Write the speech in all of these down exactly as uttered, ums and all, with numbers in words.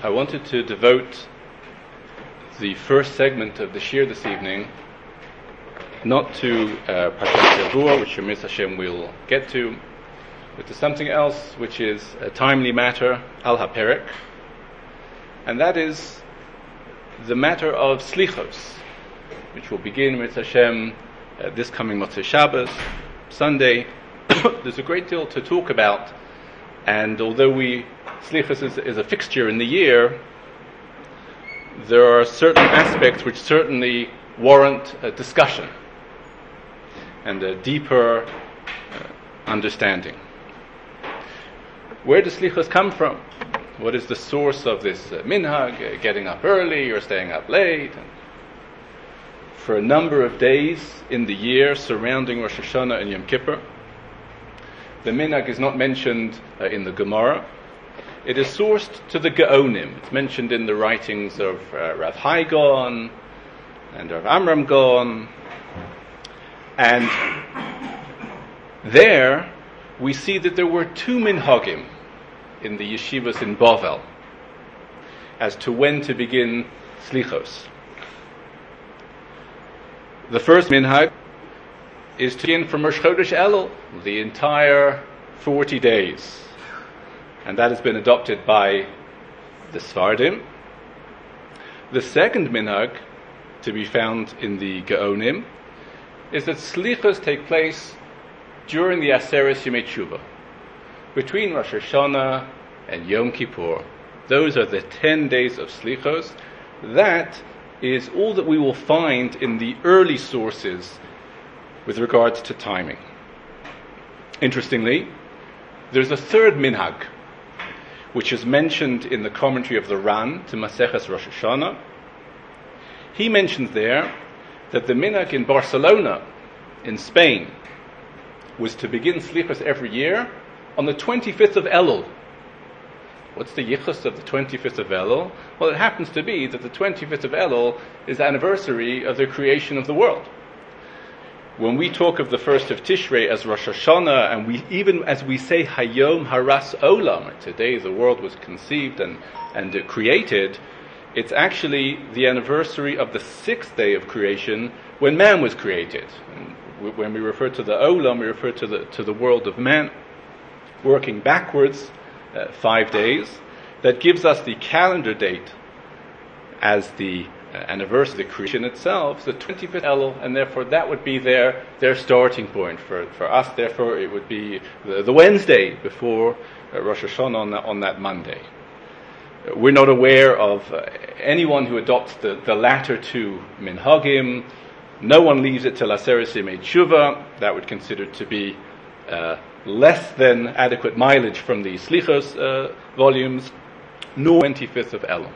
I wanted to devote the first segment of the shir this evening not to uh, Parshat Shavua, which Shemir Hashem will get to, but to something else which is a timely matter, Al HaPerek, and that is the matter of Slichos, which will begin with Hashem uh, this coming Motzei Shabbos, Sunday. There's a great deal to talk about, and although we Slichos is, is a fixture in the year, there are certain aspects which certainly warrant a discussion and a deeper uh, understanding. Where does Slichos come from? What is the source of this uh, minhag, uh, getting up early or staying up late? And for a number of days in the year surrounding Rosh Hashanah and Yom Kippur, the minhag is not mentioned uh, in the Gemara. It is sourced to the Gaonim. It's mentioned in the writings of uh, Rav Hai Gaon and Rav Amram Gaon. And there we see that there were two minhagim in the yeshivas in Bavel as to when to begin Slichos. The first minhag is to begin from Rosh Chodesh Elul, the entire forty days. And that has been adopted by the Sfardim. The second minhag, to be found in the Gaonim, is that Slichos take place during the Aseres Yemei Tshuva, between Rosh Hashanah and Yom Kippur. Those are the ten days of Slichos. That is all that we will find in the early sources with regards to timing. Interestingly, there's a third minhag, which is mentioned in the commentary of the Ran to Maseches Rosh Hashanah. He mentions there that the minhag in Barcelona, in Spain, was to begin Slichos every year on the twenty-fifth of Elul. What's the yichus of the twenty-fifth of Elul? Well, it happens to be that the twenty-fifth of Elul is the anniversary of the creation of the world. When we talk of the first of Tishrei as Rosh Hashanah, and we even as we say Hayom Haras Olam, today the world was conceived and, and created, it's actually the anniversary of the sixth day of creation when man was created. And when we refer to the Olam, we refer to the to the world of man, working backwards uh, five days. That gives us the calendar date as the Uh, anniversary of the creation itself, the twenty-fifth Elul, and therefore that would be their their starting point. For for us, therefore, it would be the, the Wednesday before uh, Rosh Hashanah on that, on that Monday. Uh, we're not aware of uh, anyone who adopts the, the latter two minhagim. No one leaves it till Aseres Yemei Tshuva. That would consider to be uh, less than adequate mileage from the Slichos uh, volumes, nor twenty-fifth of Elul.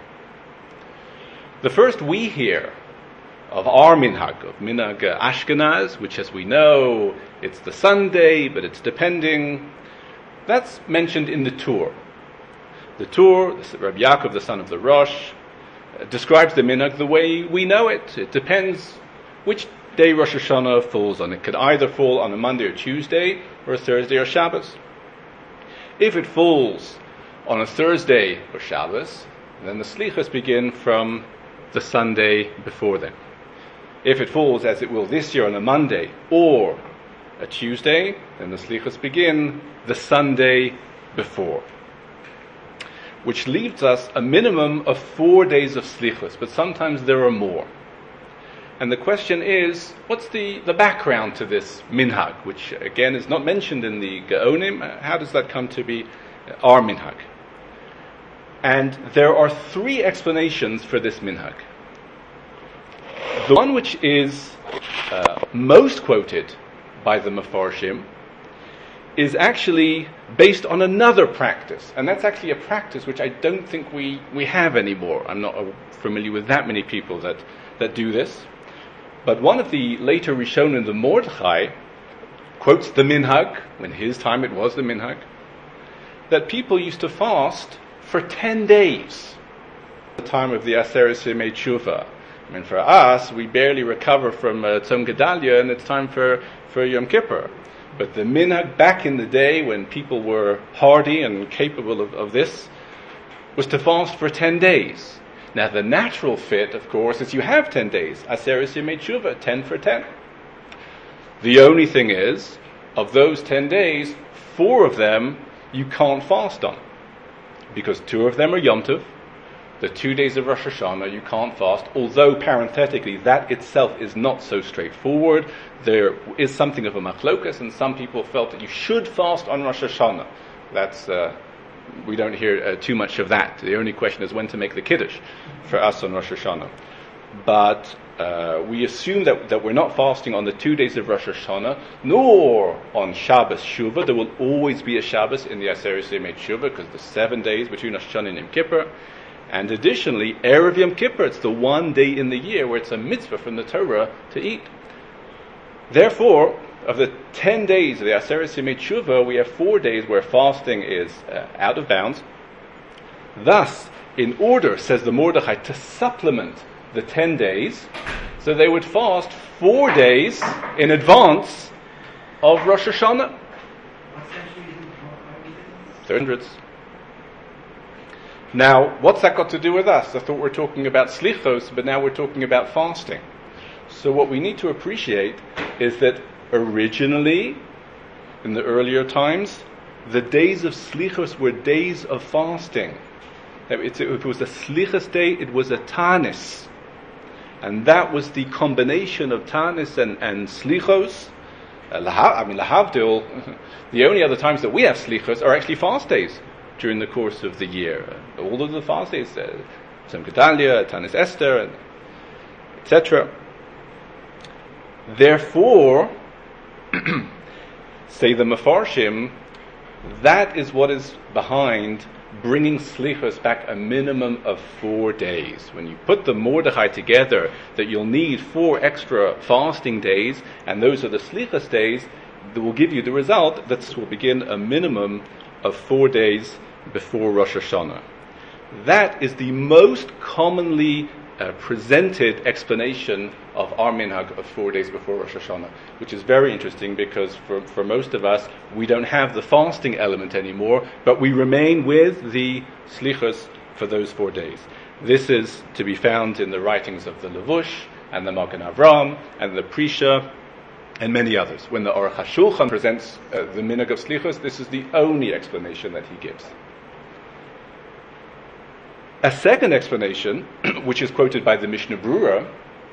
The first we hear of our minhag, of minhag Ashkenaz, which as we know, it's the Sunday, but it's depending, that's mentioned in the Tur. The Tur, Rabbi Yaakov, the son of the Rosh, uh, describes the minhag the way we know it. It depends which day Rosh Hashanah falls on. It could either fall on a Monday or Tuesday, or a Thursday or Shabbos. If it falls on a Thursday or Shabbos, then the Slichos begin from the Sunday before them. If it falls, as it will this year, on a Monday or a Tuesday, then the Slichos begin the Sunday before, which leaves us a minimum of four days of Slichos, but sometimes there are more. And the question is, what's the, the background to this minhag, which again is not mentioned in the Gaonim? How does that come to be our minhag? And there are three explanations for this minhag. The one which is uh, most quoted by the Mefarshim is actually based on another practice. And that's actually a practice which I don't think we, we have anymore. I'm not uh, familiar with that many people that, that do this. But one of the later Rishonim, the Mordechai, quotes the minhag, when his time it was the minhag, that people used to fast for ten days, the time of the Aseres Yemei Tshuva. I mean, for us, we barely recover from uh, Tzom Gedalia, and it's time for, for Yom Kippur. But the minhag back in the day, when people were hardy and capable of, of this, was to fast for ten days. Now the natural fit, of course, is you have ten days. Aseres Yemei Tshuva, ten for ten. The only thing is, of those ten days, four of them you can't fast on. Because two of them are Yom Tov. The two days of Rosh Hashanah you can't fast, although parenthetically that itself is not so straightforward. There is something of a machlokas, and some people felt that you should fast on Rosh Hashanah. That's, uh, we don't hear uh, too much of that. The only question is when to make the Kiddush for us on Rosh Hashanah. But uh, we assume that, that we're not fasting on the two days of Rosh Hashanah, nor on Shabbos Shuvah. There will always be a Shabbos in the Aseres Yemei Shuvah, because the seven days between Rosh Hashanah and Yom Kippur. And additionally, Erev Yom Kippur, it's the one day in the year where it's a mitzvah from the Torah to eat. Therefore, of the ten days of the Aseres Yemei Tshuva, we have four days where fasting is uh, out of bounds. Thus, in order, says the Mordechai, to supplement the ten days, so they would fast four days in advance of Rosh Hashanah. Hundreds. Now, what's that got to do with us? I thought we were talking about slichos, but now we're talking about fasting. So what we need to appreciate is that originally, in the earlier times, the days of slichos were days of fasting. If it was a slichos day, it was a tanis. And that was the combination of tanis and, and slichos. Uh, I mean, lahavdil, the only other times that we have slichos are actually fast days during the course of the year. All of the fast days, uh, Tzom Gedalia, Tanis Esther, et cetera. Therefore, say the Mefarshim, that is what is behind bringing slichos back a minimum of four days. When you put the Mordechai together, that you'll need four extra fasting days, and those are the slichos days, that will give you the result that this will begin a minimum of four days before Rosh Hashanah. That is the most commonly uh, presented explanation of our minhag of four days before Rosh Hashanah, which is very interesting because for, for most of us, we don't have the fasting element anymore, but we remain with the slichos for those four days. This is to be found in the writings of the Levush and the Magen Avram and the Prisha and many others. When the Aruch HaShulchan presents uh, the minhag of slichos, this is the only explanation that he gives. A second explanation, which is quoted by the Mishnah Brura,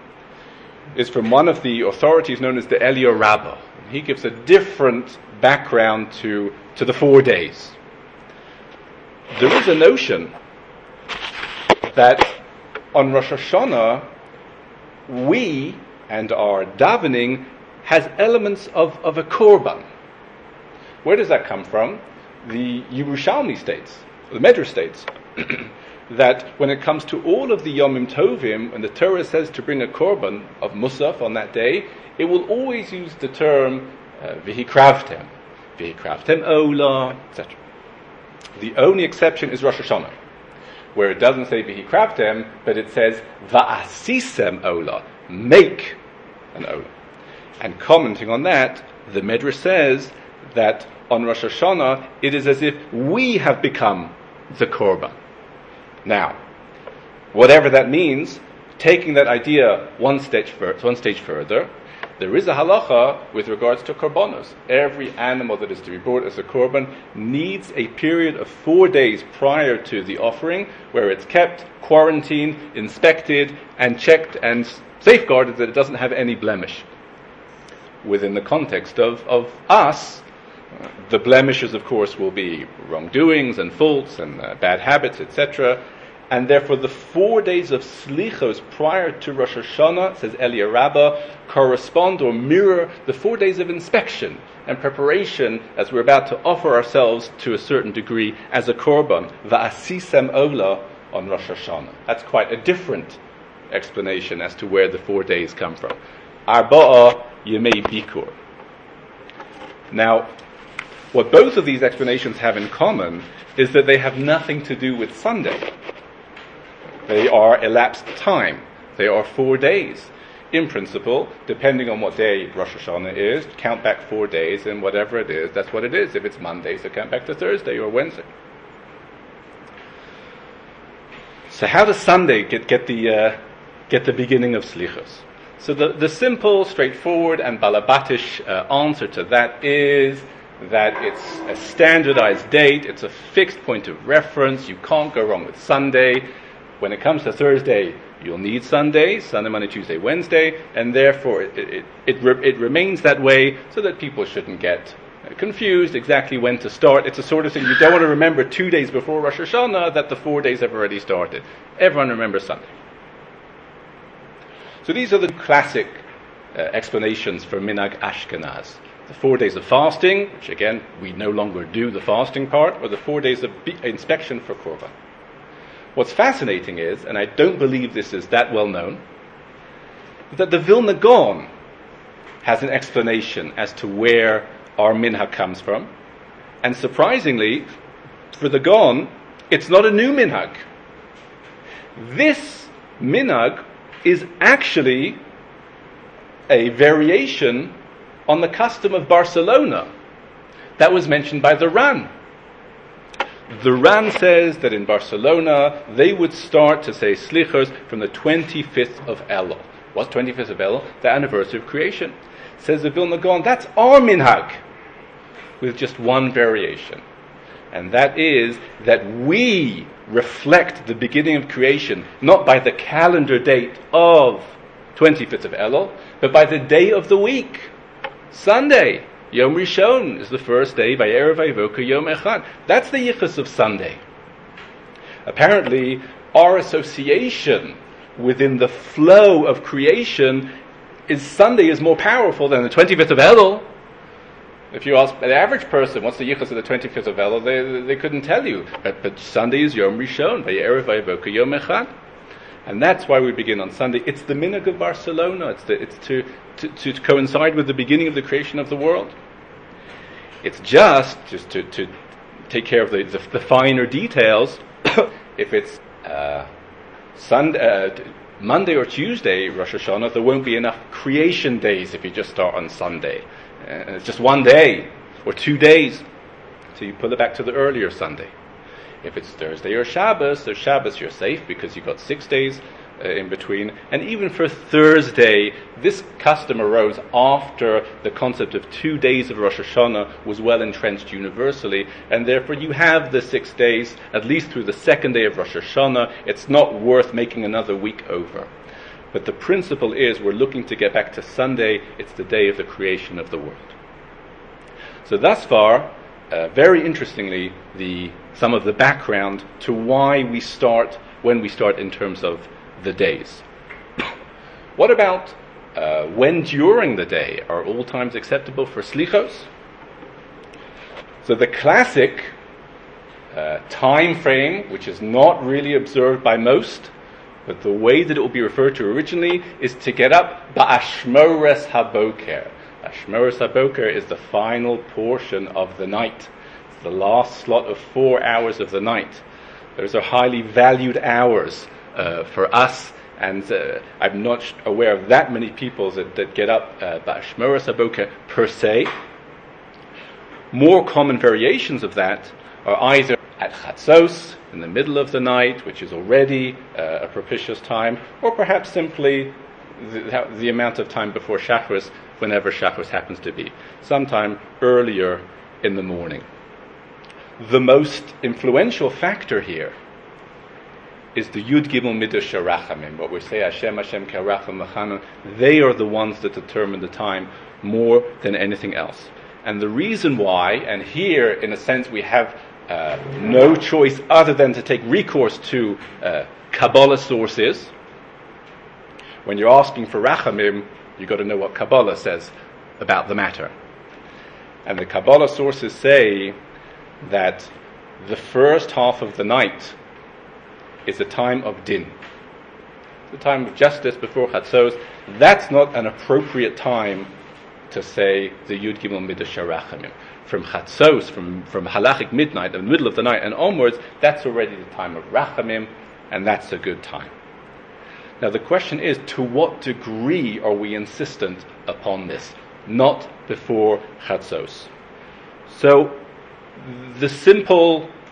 is from one of the authorities known as the Eliyah Rabbah. He gives a different background to, to the four days. There is a notion that on Rosh Hashanah, we and our davening has elements of, of a korban. Where does that come from? The Yerushalmi states, the Medrash states, that when it comes to all of the Yomim Tovim, and the Torah says to bring a korban of Musaf on that day, it will always use the term V'hikravtem, V'hikravtem Ola, et cetera. The only exception is Rosh Hashanah, where it doesn't say V'hikravtem, but it says Va'asisem Ola, make an Ola. And commenting on that, the Medrash says that on Rosh Hashanah, it is as if we have become the korban. Now, whatever that means, taking that idea one stage, fur- one stage further, there is a halacha with regards to korbanos. Every animal that is to be brought as a korban needs a period of four days prior to the offering, where it's kept, quarantined, inspected, and checked and safeguarded that it doesn't have any blemish. Within the context of, of us, uh, the blemishes, of course, will be wrongdoings and faults and uh, bad habits, et cetera. And therefore, the four days of slichos prior to Rosh Hashanah, says Eliyah Rabbah, correspond or mirror the four days of inspection and preparation as we're about to offer ourselves to a certain degree as a korban, va'asisem ola, on Rosh Hashanah. That's quite a different explanation as to where the four days come from. Arba'a Yemei Bikur. Now, what both of these explanations have in common is that they have nothing to do with Sunday. They are elapsed time. They are four days. In principle, depending on what day Rosh Hashanah is, count back four days, and whatever it is, that's what it is. If it's Monday, so count back to Thursday or Wednesday. So how does Sunday get, get the uh, get the beginning of Slichos? So the, the simple, straightforward, and balabatish uh, answer to that is that it's a standardized date, it's a fixed point of reference, you can't go wrong with Sunday. When it comes to Thursday, you'll need Sunday, Sunday, Monday, Tuesday, Wednesday, and therefore it, it, it, re- it remains that way so that people shouldn't get confused exactly when to start. It's a sort of thing, you don't want to remember two days before Rosh Hashanah that the four days have already started. Everyone remembers Sunday. So these are the classic uh, explanations for Minhag Ashkenaz. The four days of fasting, which again, we no longer do the fasting part, or the four days of be- inspection for Korban. What's fascinating is, and I don't believe this is that well known, that the Vilna Gaon has an explanation as to where our minhag comes from. And surprisingly, for the Gaon, it's not a new minhag. This minhag is actually a variation on the custom of Barcelona that was mentioned by the Ran. The Ran says that in Barcelona they would start to say Slichos from the twenty-fifth of Elul. What's twenty-fifth of Elul? The anniversary of creation. Says the Vilna Gaon, that's our minhag, with just one variation. And that is that we reflect the beginning of creation not by the calendar date of twenty-fifth of Elul, but by the day of the week. Sunday, Yom Rishon, is the first day by Erev Vayvoka Yom Echad. That's the yichus of Sunday. Apparently, our association within the flow of creation is Sunday is more powerful than the twenty-fifth of Elul. If you ask the average person, what's the yichus of the twenty-fifth of Elul, they, they couldn't tell you. But, but Sunday is Yom Rishon, by Erev Vayvoka Yom Echad. And that's why we begin on Sunday. It's the minhag of Barcelona. It's, the, it's to, to, to coincide with the beginning of the creation of the world. It's just, just to, to take care of the, the, the finer details, if it's uh, Sunday, uh, Monday or Tuesday, Rosh Hashanah, there won't be enough creation days if you just start on Sunday. And it's just one day or two days. So you pull it back to the earlier Sunday. If it's Thursday or Shabbos, there's Shabbos, you're safe because you've got six days uh, in between. And even for Thursday, this custom arose after the concept of two days of Rosh Hashanah was well entrenched universally. And therefore you have the six days, at least through the second day of Rosh Hashanah. It's not worth making another week over. But the principle is we're looking to get back to Sunday. It's the day of the creation of the world. So thus far, uh, very interestingly, the some of the background to why we start when we start in terms of the days. What about uh, when during the day? Are all times acceptable for slichos? So the classic uh, time frame, which is not really observed by most, but the way that it will be referred to originally is to get up ba'ashmores haboker. Ashmores haboker is the final portion of the night. It's the last slot of four hours of the night. Those are highly valued hours uh, for us, and uh, I'm not aware of that many people that, that get up uh, ba'ashmores haboker per se. More common variations of that are either at Chatzos, in the middle of the night, which is already uh, a propitious time, or perhaps simply the, the amount of time before Shacharis, whenever Shacharis happens to be, sometime earlier in the morning. The most influential factor here is the Yud Gimel Midrash Rachamim, what we say Hashem Hashem Karacham Machanan. They are the ones that determine the time more than anything else. And the reason why, and here in a sense we have Uh, no choice other than to take recourse to uh, Kabbalah sources. When you're asking for Rachamim, you've got to know what Kabbalah says about the matter. And the Kabbalah sources say that the first half of the night is a time of din. The time of justice before Chatzos. That's not an appropriate time to say the Yud Gimel Midrash Rachamim. From Chatzos, from, from halachic midnight, in the middle of the night and onwards, that's already the time of Rachamim, and that's a good time. Now the question is, to what degree are we insistent upon this? Not before Chatzos. So, the simple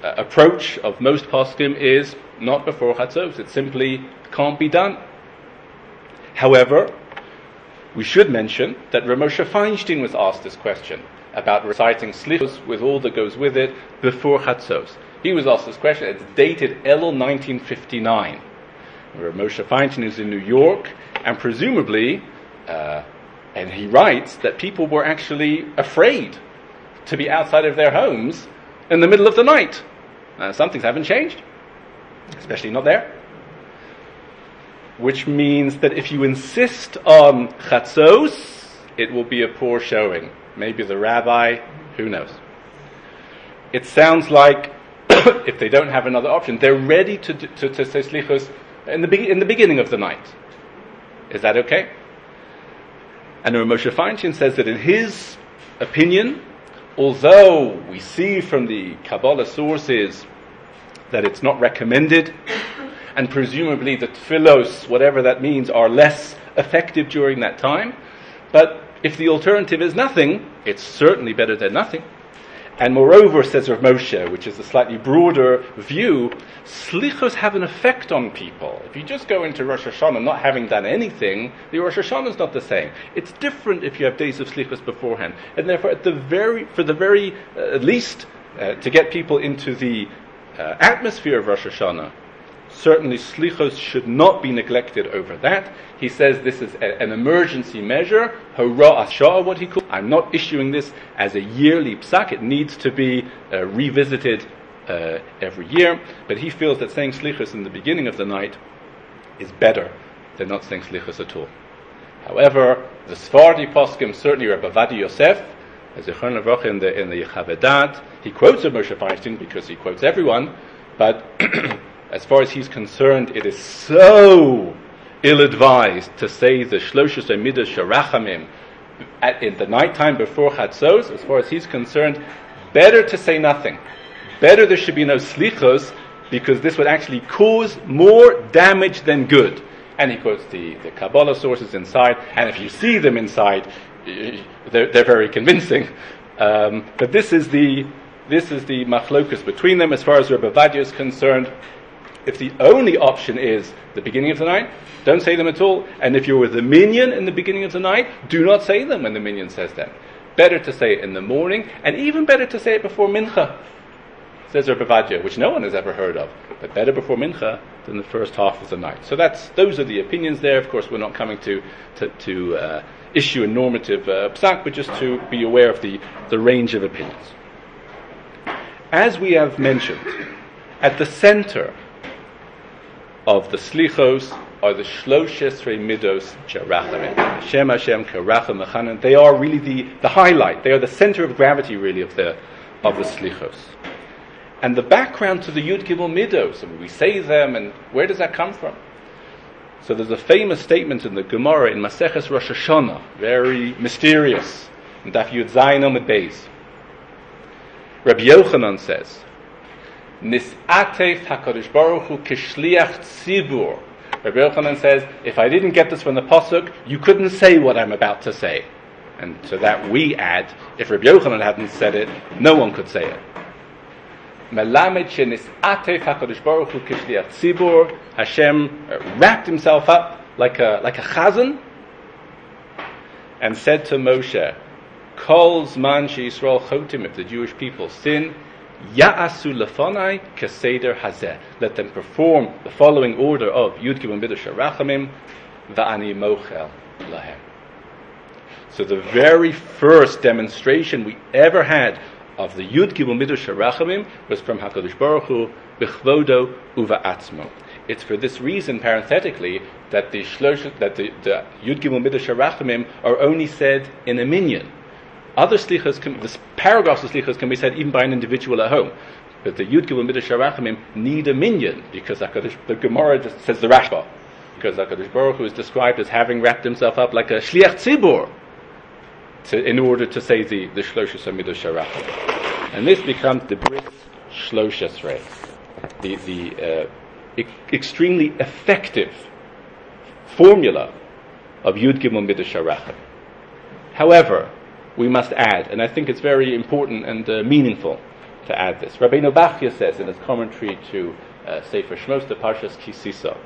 uh, approach of most poskim is not before Chatzos. It simply can't be done. However, we should mention that Rav Moshe Feinstein was asked this question about reciting Slichos with all that goes with it before Chatzos. He was asked this question. It's dated Elul nineteen fifty-nine. Rav Moshe Feinstein is in New York, and presumably, uh, and he writes that people were actually afraid to be outside of their homes in the middle of the night. Uh, some things haven't changed, especially not there. Which means that if you insist on Chatzos, it will be a poor showing. Maybe the rabbi, who knows. It sounds like if they don't have another option, they're ready to to, to say Slichos in the, be- in the beginning of the night. Is that okay? And Rav Moshe Feinstein says that in his opinion, although we see from the Kabbalah sources that it's not recommended, and presumably the tefillos, whatever that means, are less effective during that time. But if the alternative is nothing, it's certainly better than nothing. And moreover, says Rav Moshe, which is a slightly broader view, slichos have an effect on people. If you just go into Rosh Hashanah not having done anything, the Rosh Hashanah is not the same. It's different if you have days of slichos beforehand. And therefore, at the very, for the very, uh, at least, uh, to get people into the uh, atmosphere of Rosh Hashanah, certainly slichos should not be neglected over that. He says this is a, an emergency measure, hora ashah, what he calls. I'm not issuing this as a yearly psak. It needs to be uh, revisited uh, every year. But he feels that saying slichos in the beginning of the night is better than not saying slichos at all. However, the Sephardi poskim, certainly Rabbi Ovadia Yosef, as Zichron Levracha in the in the Chavedat, he quotes Rav Moshe Feinstein because he quotes everyone, but as far as he's concerned, it is so ill-advised to say the Shloshos Midos Sharachamim at in the nighttime before Chatzos. As far as he's concerned, better to say nothing. Better there should be no slichos, because this would actually cause more damage than good. And he quotes the, the Kabbalah sources inside, and if you see them inside, they're, they're very convincing. Um, but this is the this is the machlokus between them. As far as Rabbi Ovadia is concerned, if the only option is the beginning of the night, don't say them at all. And if you're with the minyan in the beginning of the night, do not say them when the minyan says them. Better to say it in the morning, and even better to say it before mincha, says Rabbi Ovadia, which no one has ever heard of. But better before mincha than the first half of the night. So that's those are the opinions there. Of course, we're not coming to to, to uh, issue a normative uh, psak, but just to be aware of the, the range of opinions. As we have mentioned, at the center of the slichos are the shloshes midos sharachamim. Hashem Hashem karacham mechanan. They are really the, the highlight. They are the center of gravity, really, of the of the slichos. And the background to the Yud Gimel Midos, I mean, we say them, and where does that come from? So there's a famous statement in the Gemara in Maseches Rosh Hashanah, very mysterious, in Daf Yud Zayin Amud Beis. Rabbi Yochanan says, Nis'atef HaKadosh Baruch Hu kishliach tzibur. Rabbi Yochanan says, if I didn't get this from the Pasuk, you couldn't say what I'm about to say. And to that we add, if Rabbi Yochanan hadn't said it, no one could say it. Melamed shenis'atef HaKadosh Baruch Hu kishliach tzibur. Hashem wrapped himself up like a like a chazan and said to Moshe, Kol zman sheYisrael chotim, if the Jewish people sin, Ya'asu lefonai keseder hazeh. Let them perform the following order of Yud Gimel Midos Sharachamim, va'ani mochel lahem. So the very first demonstration we ever had of the Yud Gimel Midos Sharachamim was from HaKadosh Baruch Hu b'chvodo uva'atzmo. It's for this reason, parenthetically, that the shlosh, that the, the Yud Gimel Midos Sharachamim are only said in a minyan. Other slichos, can, the paragraphs of slichos can be said even by an individual at home. But the Yud Gimel Midos Sharachamim need a minyan, because HaKadosh, the Gemara just says the Rashba, because HaKadosh Baruch Hu is described as having wrapped himself up like a shliach tzibur, to, in order to say the, the Shloshos Midos Sharachamim. And this becomes the Bris Shloshos Rei, the, the uh, e- extremely effective formula of Yud Gimel Midos Sharachamim. However, we must add, and I think it's very important and uh, meaningful, to add this. Rabbeinu Bachya says in his commentary to uh, Sefer Shmos, the Parshas Ki Sisa,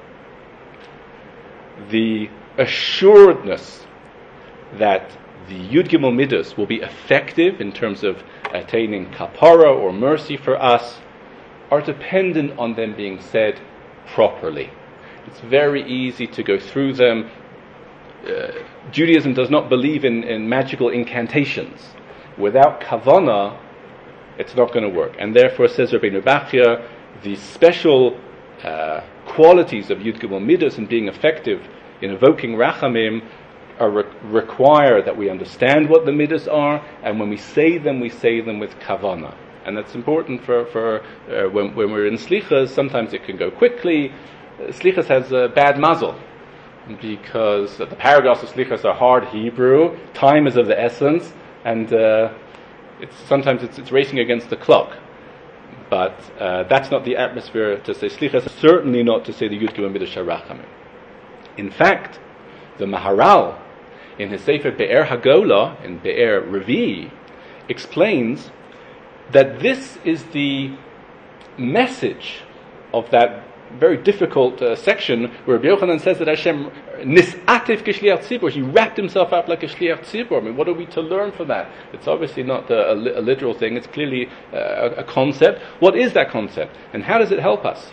the assuredness that the Yud Gimel Midos will be effective in terms of attaining kapara or mercy for us are dependent on them being said properly. It's very easy to go through them. Uh, Judaism does not believe in, in magical incantations. Without kavanah, it's not going to work. And therefore, says Rabbeinu Bachya, the special uh, qualities of Yud Gimel Midos and being effective in evoking rachamim are re- require that we understand what the midos are, and when we say them, we say them with kavanah. And that's important for, for uh, when, when we're in slichas. Sometimes it can go quickly. Uh, slichas has a bad mazel, because the paragraphs of slichas are hard Hebrew, time is of the essence, and uh, it's sometimes it's, it's racing against the clock. But uh, that's not the atmosphere to say slichas, certainly not to say the Yud Gimel Midos Sharachamim. In fact, the Maharal, in his Sefer Be'er Hagola, in Be'er Revi, explains that this is the message of that very difficult uh, section where Rabbi Yochanan says that Hashem nis'atif k'shliach tzibur, he wrapped himself up like a shliach tzibur. I mean, what are we to learn from that? It's obviously not a, a, a literal thing, it's clearly uh, a, a concept. What is that concept? And how does it help us?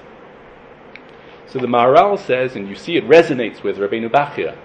So the Maharal says, and you see it resonates with Rabbeinu Bachya,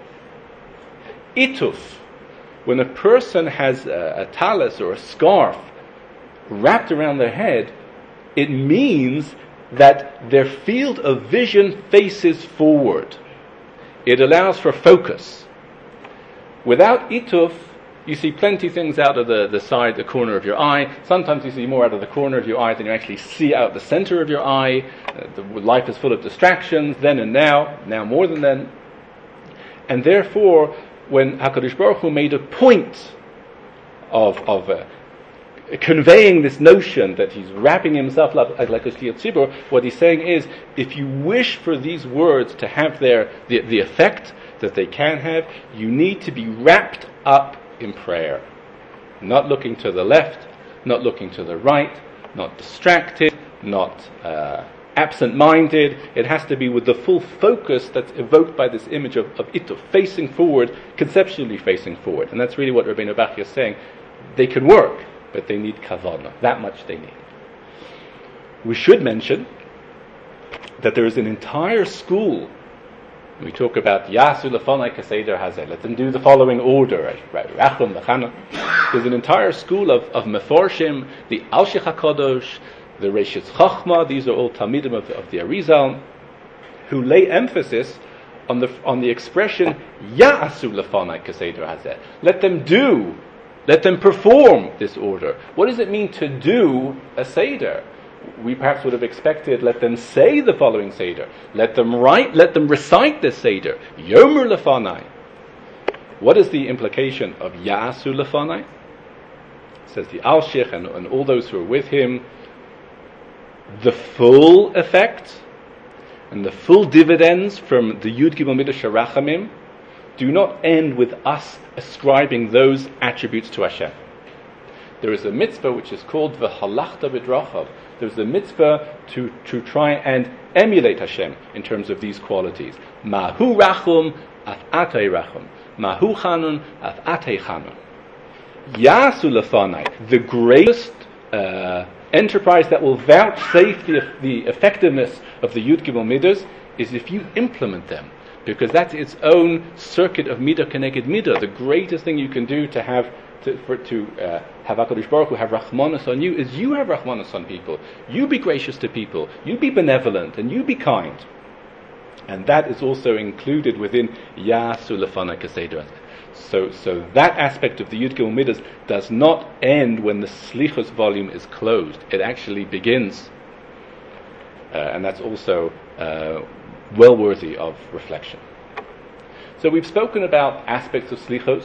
ituf, when a person has a, a talis or a scarf wrapped around their head, it means that their field of vision faces forward. It allows for focus. Without ituf, you see plenty of things out of the, the side, the corner of your eye. Sometimes you see more out of the corner of your eye than you actually see out the center of your eye. Uh, the, life is full of distractions, then and now, now more than then. And therefore, when HaKadosh Baruch Hu made a point of, of uh, conveying this notion that he's wrapping himself up like a shliach tzibur, what he's saying is, if you wish for these words to have their the, the effect that they can have, you need to be wrapped up in prayer. Not looking to the left, not looking to the right, not distracted, not uh, absent-minded. It has to be with the full focus that's evoked by this image of, of ituf, facing forward, conceptually facing forward. And that's really what Rabbeinu Bachya is saying. They can work, but they need kavanah. That much they need. We should mention that there is an entire school. We talk about Yasu Lefanai Kaseder Hazeh. Let them do the following order. Rachum Lechana. There's an entire school of, of Meforshim, the Alshich HaKadosh, the Reshis Chachma. These are all Talmidim of, of the Arizal, who lay emphasis on the on the expression Yasu Lefanai Kaseder Hazeh. Let them do. Let them perform this order. What does it mean to do a Seder? We perhaps would have expected, let them say the following Seder. Let them write, let them recite this Seder. Yomer Lefanai. What is the implication of Yasu Lefanai? Says the Alshich and, and all those who are with him, the full effect and the full dividends from the Yud Gimel Midos Sharachamim do not end with us ascribing those attributes to Hashem. There is a mitzvah which is called V'halachta b'drachav. There's a mitzvah to, to try and emulate Hashem in terms of these qualities. Mahu rachum af atei rachum. Mahu chanun af atei chanun. Yasu lefanai, the greatest uh, enterprise that will vouchsafe the, the effectiveness of the Yud Gimel Midos is if you implement them. Because that's its own circuit of midah keneged midah. The greatest thing you can do to have to, for, to uh, have HaKadosh Baruch Hu have Rachmanas on you is you have Rachmanas on people. You be gracious to people. You be benevolent and you be kind. And that is also included within Yasu Lefanai Kaseder. So, so that aspect of the Yud Gimel Midos does not end when the Slichos volume is closed. It actually begins, uh, and that's also uh, well worthy of reflection. So we've spoken about aspects of Slichos,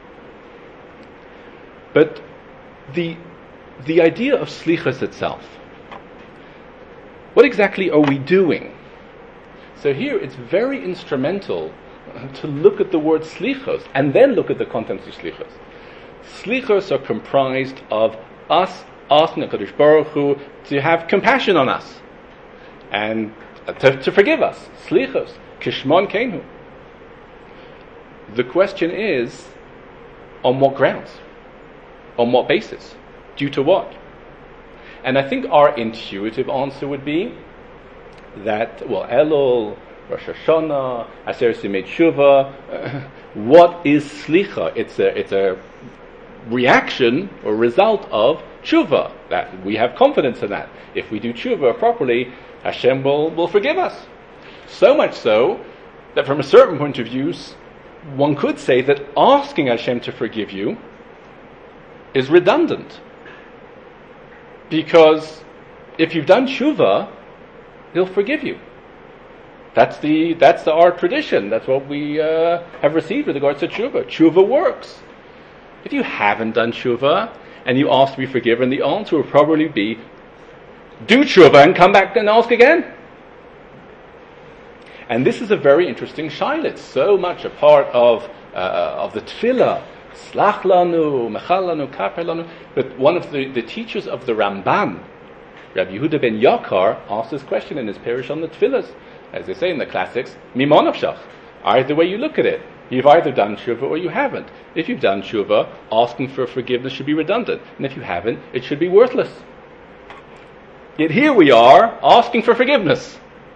but the the idea of Slichos itself, what exactly are we doing? So here it's very instrumental to look at the word Slichos and then look at the contents of Slichos. Slichos are comprised of us asking HaKadosh Baruch Hu to have compassion on us and to, to forgive us. Slichos, kishmon keinu. The question is, on what grounds? On what basis? Due to what? And I think our intuitive answer would be that, well, Elul, Rosh Hashanah, Aseret Yemei Tshuva, uh, what is Slicha? It's a, it's a reaction or result of Tshuva. That we have confidence in that. If we do Tshuva properly, Hashem will, will forgive us. So much so that from a certain point of view, one could say that asking Hashem to forgive you is redundant. Because if you've done Tshuva, He'll forgive you. That's the that's the, our tradition. That's what we uh, have received with regards to Tshuva. Tshuva works. If you haven't done Tshuva and you ask to be forgiven, the answer will probably be, do Tshuva and come back and ask again. And this is a very interesting shaila. It's so much a part of uh, of the tefillah. Slach lanu, mechal lanu, kaper lanu. But one of the, the teachers of the Ramban, Rabbi Yehuda ben Yakar, asked this question in his parish on the tefillahs. As they say in the classics, mimon nafshach. Either way you look at it, you've either done tshuva or you haven't. If you've done tshuva, asking for forgiveness should be redundant. And if you haven't, it should be worthless. Yet here we are, asking for forgiveness.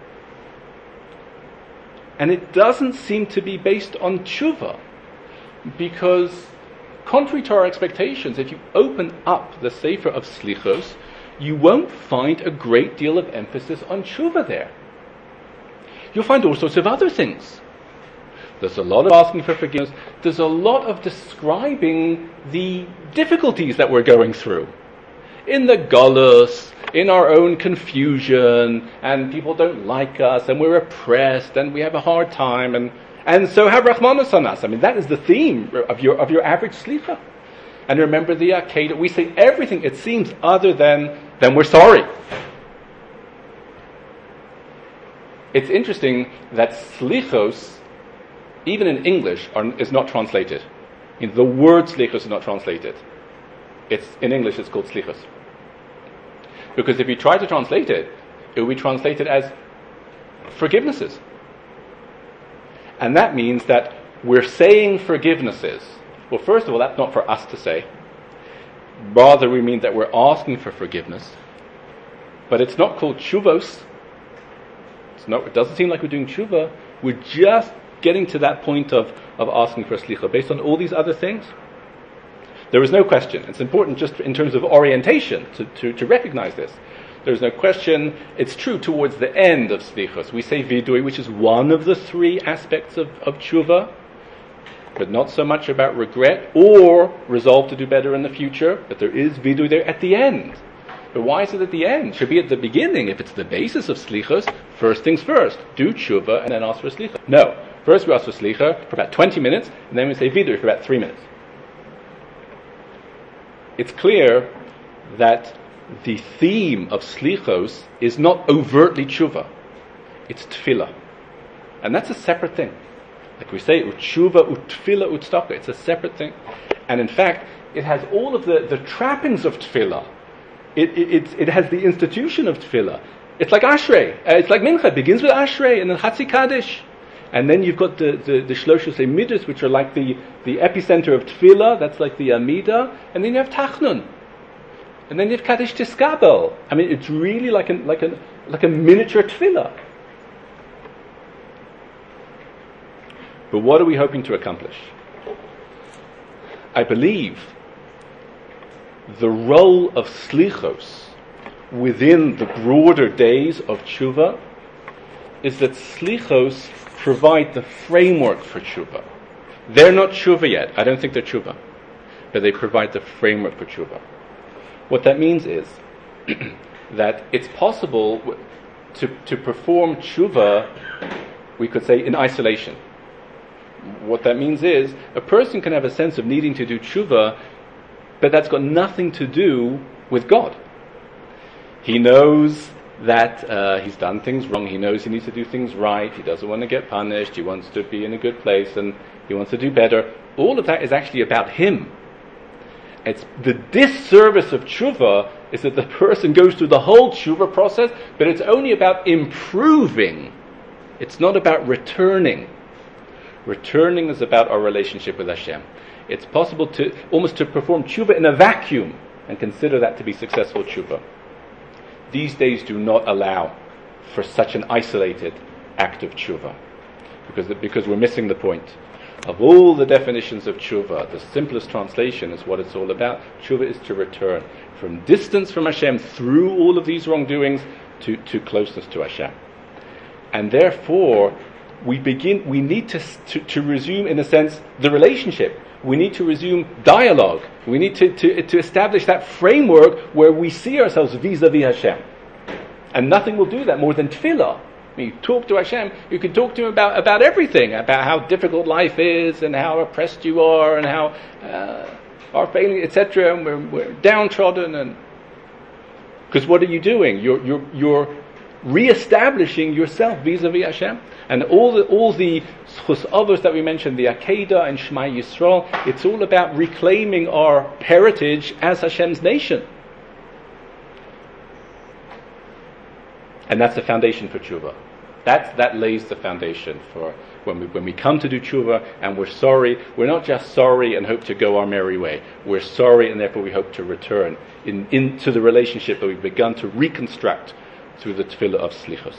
And it doesn't seem to be based on tshuva. Because, contrary to our expectations, if you open up the Sefer of Slichos, you won't find a great deal of emphasis on tshuva there. You'll find all sorts of other things. There's a lot of asking for forgiveness. There's a lot of describing the difficulties that we're going through. In the galus, in our own confusion, and people don't like us, and we're oppressed, and we have a hard time, and, and so have Rachmanos on us. I mean, that is the theme of your of your average slicha. And remember the Akedah, we say everything, it seems, other than, than we're sorry. It's interesting that slichos, even in English, are, is not translated. I mean, the word slichos is not translated. It's in English it's called slichos. Because if you try to translate it, it will be translated as forgivenesses. And that means that we're saying forgivenesses. Well, first of all, that's not for us to say. Rather, we mean that we're asking for forgiveness. But it's not called tshuvos. It's not, it doesn't seem like we're doing tshuva. We're just getting to that point of, of asking for slicha based on all these other things. There is no question. It's important just in terms of orientation to, to, to recognize this. There's no question. It's true towards the end of slichos. We say vidui, which is one of the three aspects of, of tshuva, but not so much about regret or resolve to do better in the future. But there is vidui there at the end. But why is it at the end? It should be at the beginning. If it's the basis of slichos, first things first. Do tshuva and then ask for slicha. No. First we ask for slicha for about twenty minutes, and then we say vidui for about three minutes. It's clear that the theme of slichos is not overtly tshuva. It's tefillah. And that's a separate thing. Like we say, utshuva, utfila, utstaka. It's a separate thing. And in fact, it has all of the, the trappings of tefillah. It, it, it, it has the institution of tefillah. It's like Ashrei. Uh, it's like Mincha. It begins with Ashrei and then Chatzi Kaddish. And then you've got the, the, the Shloshes Midas, which are like the, the epicenter of tefillah. That's like the Amida. And then you have Tachnun. And then you have Kaddish Tiskabel. I mean, it's really like, an, like, an, like a miniature tefillah. But what are we hoping to accomplish? I believe the role of slichos within the broader days of tshuva is that slichos provide the framework for tshuva. They're not tshuva yet. I don't think they're tshuva. But they provide the framework for tshuva. What that means is that it's possible to, to perform tshuva, we could say, in isolation. What that means is a person can have a sense of needing to do tshuva, but that's got nothing to do with God. He knows that uh, he's done things wrong. He knows he needs to do things right. He doesn't want to get punished. He wants to be in a good place and he wants to do better. All of that is actually about him. It's the disservice of tshuva is that the person goes through the whole tshuva process, but it's only about improving. It's not about returning. Returning is about our relationship with Hashem. It's possible to almost to perform tshuva in a vacuum and consider that to be successful tshuva. These days do not allow for such an isolated act of tshuva, because because we're missing the point. Of all the definitions of tshuva, the simplest translation is what it's all about. Tshuva is to return from distance from Hashem through all of these wrongdoings to, to closeness to Hashem. And therefore, we begin. We need to, to to resume, in a sense, the relationship. We need to resume dialogue. We need to, to, to establish that framework where we see ourselves vis-a-vis Hashem. And nothing will do that more than tefillah. You talk to Hashem, you can talk to Him about, about everything, about how difficult life is, and how oppressed you are, and how uh, our failing, et cetera. And we're, we're downtrodden, and because what are you doing? You're you're you're re-establishing yourself vis-a-vis Hashem, and all the all the schus others that we mentioned, the Akedah and Shema Yisrael. It's all about reclaiming our heritage as Hashem's nation. And that's the foundation for tshuva. That's, that lays the foundation for when we when we come to do tshuva and we're sorry. We're not just sorry and hope to go our merry way. We're sorry and therefore we hope to return in, into the relationship that we've begun to reconstruct through the tefillah of slichus.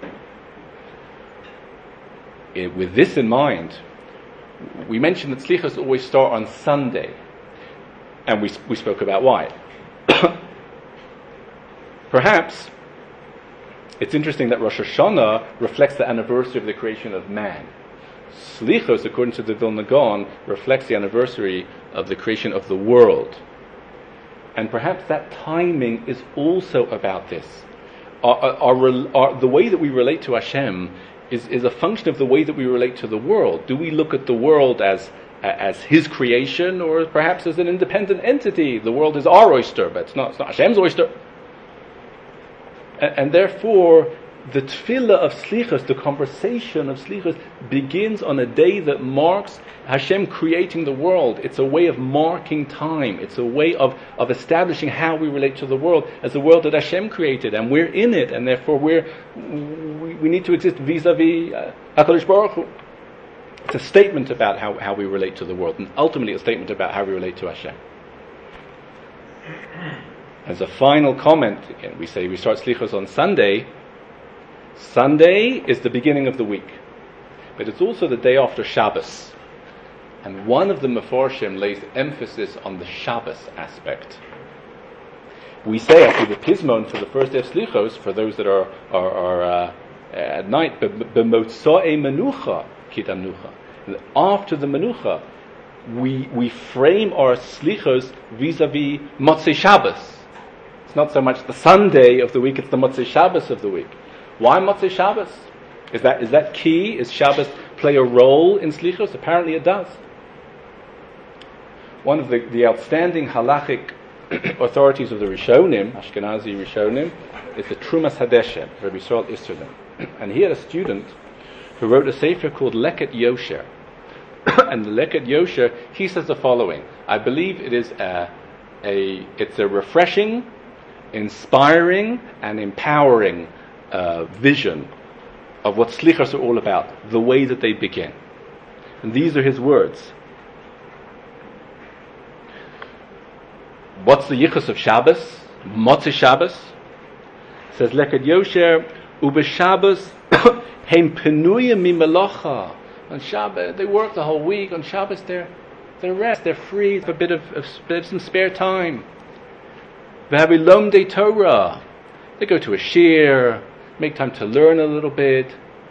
It, with this in mind, we mentioned that slichus always start on Sunday, and we we spoke about why. Perhaps it's interesting that Rosh Hashanah reflects the anniversary of the creation of man. Slichos, according to the Vilna Gaon, reflects the anniversary of the creation of the world. And perhaps that timing is also about this. Our, our, our, the way that we relate to Hashem is, is a function of the way that we relate to the world. Do we look at the world as as His creation, or perhaps as an independent entity? The world is our oyster, but it's not, it's not Hashem's oyster. And therefore, the tefillah of slichus, the conversation of slichus, begins on a day that marks Hashem creating the world. It's a way of marking time. It's a way of, of establishing how we relate to the world as the world that Hashem created, and we're in it, and therefore we're we, we need to exist vis-a-vis uh, HaKadosh Baruch Hu. It's a statement about how, how we relate to the world, and ultimately a statement about how we relate to Hashem. As a final comment, again, we say we start slichos on Sunday. Sunday is the beginning of the week, but it's also the day after Shabbos. And one of the Meforshim lays emphasis on the Shabbos aspect. We say after the Pismon for the first day of slichos, for those that are are, are uh, at night, b'motza'ei menucha kitam nucha. After the menucha, we we frame our slichos vis-a-vis Motzei Shabbos. It's not so much the Sunday of the week, it's the Motzei Shabbos of the week. Why Motzei Shabbos? Is that is that key? Is Shabbos play a role in slichos? Apparently it does. One of the, the outstanding halachic authorities of the Rishonim, Ashkenazi Rishonim, is the Trumas Hadeshem, Rabbi Yisrael Isserlin. And he had a student who wrote a sefer called Leket Yosher. And the Leket Yosher, he says the following: I believe it is a, a it's a refreshing, inspiring and empowering uh, vision of what slichos are all about, the way that they begin. And these are his words. What's the yichus of Shabbos? Motzei Shabbos? It says Leket Yosher ube Shabbos heim penuyim mimelacha. On Shabbos they work the whole week. On Shabbos they're they rest, they're free for a bit of, of, of some spare time. V'havilom de Torah. They go to a shir, make time to learn a little bit.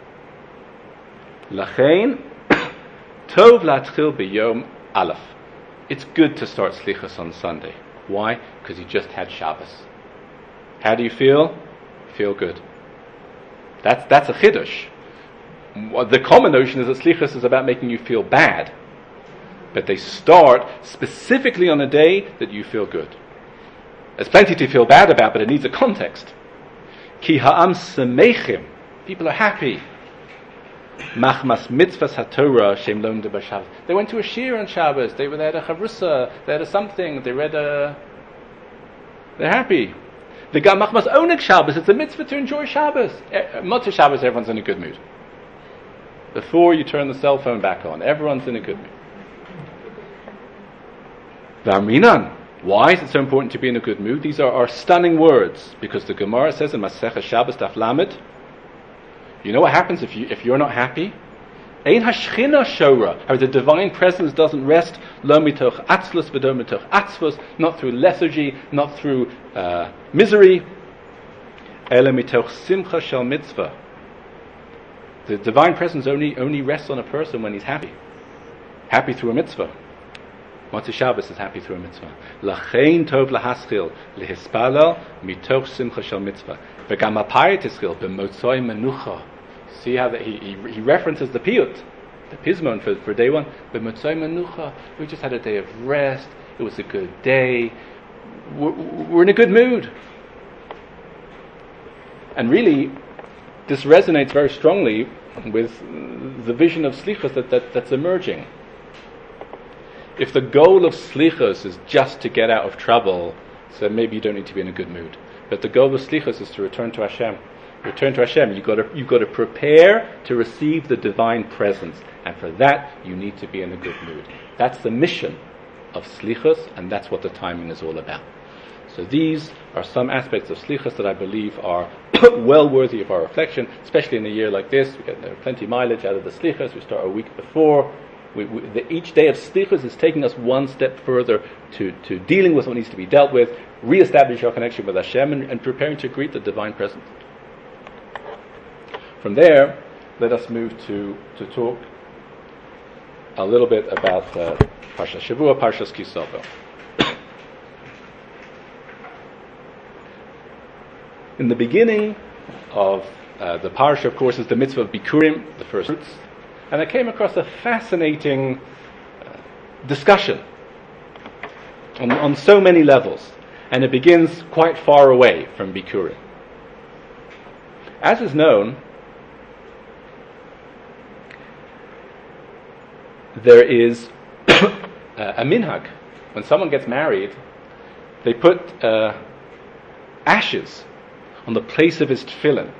Lachein tov latchil b'yom aleph. It's good to start slichos on Sunday. Why? Because you just had Shabbos. How do you feel? Feel good. That's that's a chiddush. The common notion is that slichos is about making you feel bad, but they start specifically on a day that you feel good. There's plenty to feel bad about, but it needs a context. Ki ha'am semechim. People are happy. Machmas mitzvahs haTorah shem lomde b'Shabbos. They went to a shir on Shabbos. They, they had a chavrusa. They had a something. They read a... They're happy. The Gam Machmas Oneg Shabbos. It's a mitzvah to enjoy Shabbos. Motzei Shabbos, everyone's in a good mood. Before you turn the cell phone back on, everyone's in a good mood. V'aminan. Why is it so important to be in a good mood? These are, are stunning words, because the Gemara says in Masechah Shabbos Daf Lamed, you know what happens if you if you're not happy? Ein hashchina shora. The divine presence doesn't rest lo mitoch atzlus v'do mitoch atzvus, not through lethargy, not through uh, misery. Ela mitoch simcha shel mitzvah. The divine presence only only rests on a person when he's happy, happy through a mitzvah. Motzei Shabbos is happy through a mitzvah. Lachein tov lahaschil lehispalel mitoch simcha shel mitzvah. V'gam hapayit hischil b'motzoi menucha. See how that he, he he references the piyut, the pismon for for day one. B'motzoi menucha. We just had a day of rest. It was a good day. We're, we're in a good mood. And really, this resonates very strongly with the vision of slichus that, that that's emerging. If the goal of slichus is just to get out of trouble, so maybe you don't need to be in a good mood. But the goal of slichus is to return to Hashem. Return to Hashem. You got to you got to prepare to receive the divine presence, and for that you need to be in a good mood. That's the mission of slichus, and that's what the timing is all about. So these are some aspects of slichus that I believe are well worthy of our reflection, especially in a year like this. We get uh, plenty mileage out of the slichus. We start a week before. We, we, the, each day of slichus is taking us one step further to, to dealing with what needs to be dealt with, re-establish our connection with Hashem, and, and preparing to greet the divine presence. From there, let us move to, to talk a little bit about uh, Parshas Shavua, Parshas Ki Savo. In the beginning of uh, the parsha, of course, is the mitzvah of Bikurim, the first fruits. And I came across a fascinating uh, discussion on, on so many levels. And it begins quite far away from Bikurim. As is known, there is a minhag. When someone gets married, they put uh, ashes on the place of his tefillin.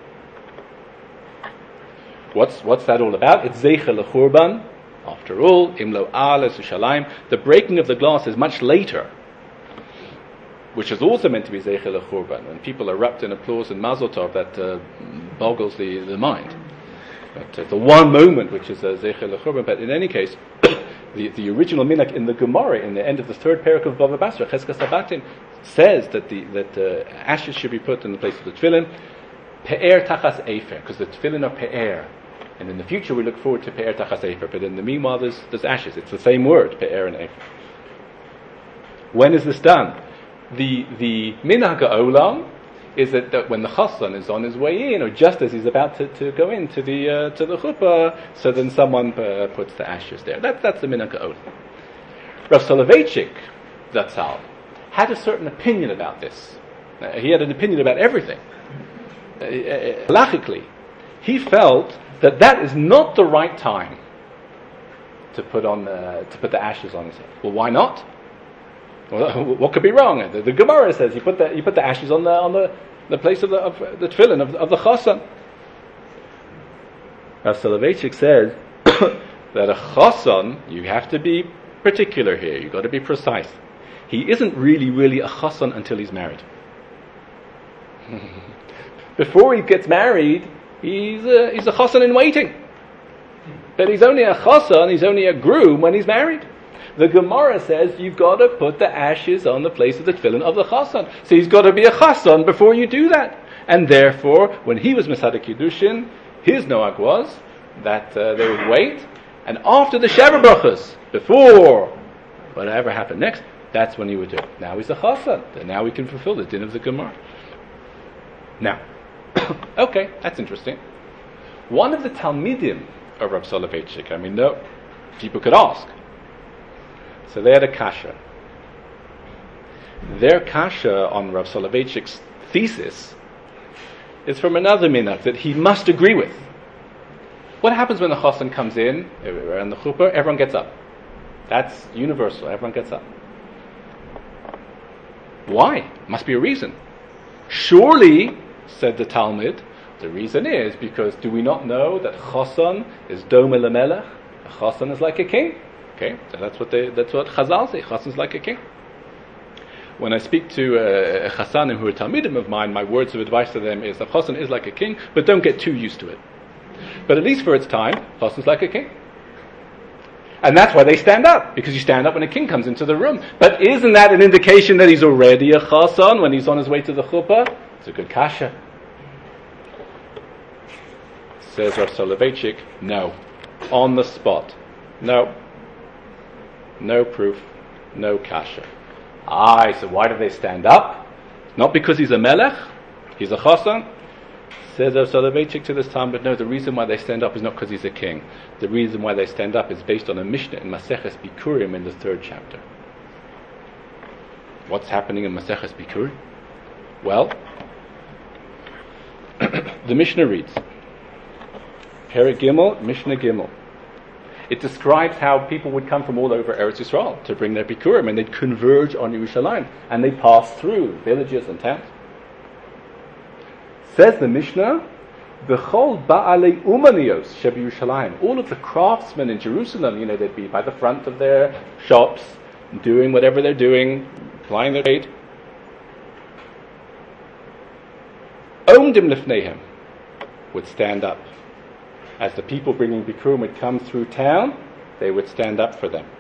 What's what's that all about? It's zeicher lechurban. After all, imlo ala sushalayim. The breaking of the glass is much later, which is also meant to be zeicher lechurban. And people erupt in applause and mazel tov, that uh, boggles the, the mind. But uh, the one moment which is uh, zeicher lechurban. But in any case, the, the original minhag in the Gemara, in the end of the third parak of Bava Basra, Cheskas Sabatim, says that the that uh, ashes should be put in the place of the tefillin. Pe'er tachas efer, because the tefillin are pe'er. And in the future we look forward to pe'er tachas efer, but in the meanwhile there's, there's ashes. It's the same word, pe'er and efer. When is this done? The the minhag ha'olam is that, that when the chassan is on his way in, or just as he's about to, to go into the uh, to the chuppah, so then someone uh, puts the ashes there. That, that's the minhag ha'olam. Rav Soloveitchik, Zatzal, had a certain opinion about this. Uh, he had an opinion about everything. Uh, uh, halachically, he felt that that is not the right time to put on uh, to put the ashes on his head. Well, why not? Well, what could be wrong? The, the Gemara says you put the you put the ashes on the on the, the place of the of the tefillin of, of the chassan. Rav Soloveitchik says that a chassan, you have to be particular here. You've got to be precise. He isn't really really a chassan until he's married. Before he gets married, he's a, he's a chassan in waiting. But he's only a chassan, he's only a groom when he's married. The Gemara says you've got to put the ashes on the place of the tefillin of the chassan. So he's got to be a chassan before you do that. And therefore, when he was Mesader Kiddushin, his noag was that uh, they would wait, and after the Sheva Brachos, before whatever happened next, that's when he would do it. Now he's a chassan. And now we can fulfill the din of the Gemara. Now, okay, that's interesting. One of the Talmidim of Rav Soloveitchik, I mean, no, people could ask. So they had a kasha. Their kasha on Rav Soloveitchik's thesis is from another minhag that he must agree with. What happens when the chassan comes in, around the chuppah? Everyone gets up. That's universal, everyone gets up. Why? Must be a reason. Surely, said the Talmud, the reason is because do we not know that chassan is dome lemelech? A chassan is like a king. Okay, so that's what they, that's what Chazal say. Chassan is like a king. When I speak to uh, chassanim who are talmidim of mine, my words of advice to them is that chassan is like a king, but don't get too used to it. But at least for its time, chassan is like a king. And that's why they stand up, because you stand up when a king comes into the room. But isn't that an indication that he's already a chassan when he's on his way to the chuppah? It's a good kasha. Says Rav Soloveitchik, no. On the spot. No. No proof. No kasha. Ah, so why do they stand up? Not because he's a melech, he's a chassan. Says Rav Soloveitchik to this time, but no, the reason why they stand up is not because he's a king. The reason why they stand up is based on a Mishnah in Maseches Bikurim in the third chapter. What's happening in Maseches Bikurim? Well, the Mishnah reads, Perek Gimel, Mishnah Gimel. It describes how people would come from all over Eretz Yisrael to bring their Bikurim, and they'd converge on Yerushalayim, and they pass through villages and towns. Says the Mishnah, V'chol ba'alei umanios sheb Yerushalayim. All of the craftsmen in Jerusalem, you know, they'd be by the front of their shops, doing whatever they're doing, plying their trade. Omdim lifneihem, would stand up. As the people bringing Bikurim would come through town, they would stand up for them.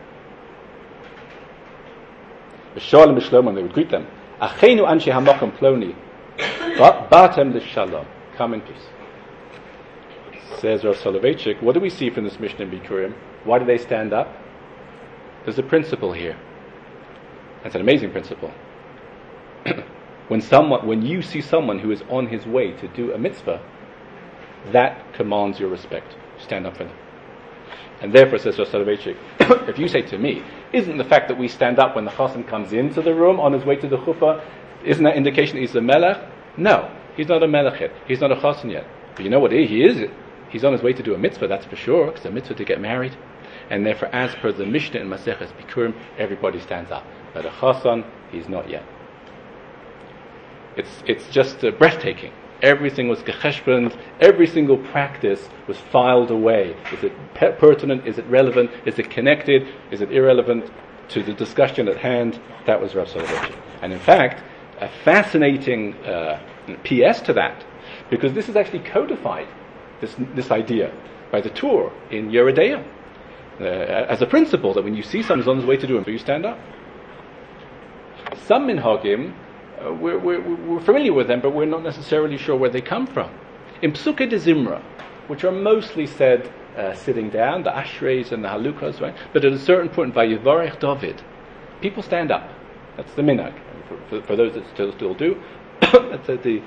V'shalom b'shlomim, they would greet them. Achenu anshe hamokum ploni. Batem l'shalom. Come in peace. Says Rav Soloveitchik, what do we see from this Mishnah in Bikurim? Why do they stand up? There's a principle here. That's an amazing principle. when someone, when you see someone who is on his way to do a mitzvah, that commands your respect. Stand up for them. And therefore, says Rav Soloveitchik, if you say to me, isn't the fact that we stand up when the chassan comes into the room on his way to the chuppah, isn't that indication that he's a melech? No, he's not a melech yet. He's not a chassan yet. But you know what he is? He's on his way to do a mitzvah, that's for sure. It's a mitzvah to get married. And therefore, as per the Mishnah in Maseches Bikurim, everybody stands up. But a chassan, he's not yet. It's it's just uh, breathtaking. Everything was gecheshboned. Every single practice was filed away. Is it pe- pertinent? Is it relevant? Is it connected? Is it irrelevant to the discussion at hand? That was Rav Soloveitchik. And in fact, a fascinating uh, P S to that, because this is actually codified, this this idea, by the Torah in Yeridea, uh, as a principle that when you see someone who's on his way to do it, you stand up. Some minhagim, uh, we're, we're, we're familiar with them, but we're not necessarily sure where they come from. In Psukei de Zimra, which are mostly said uh, sitting down, the Ashreis and the Halukas, right? But at a certain point, by Vayivarech David, people stand up. That's the minhag. For, for, for those that still still do, that's uh, the.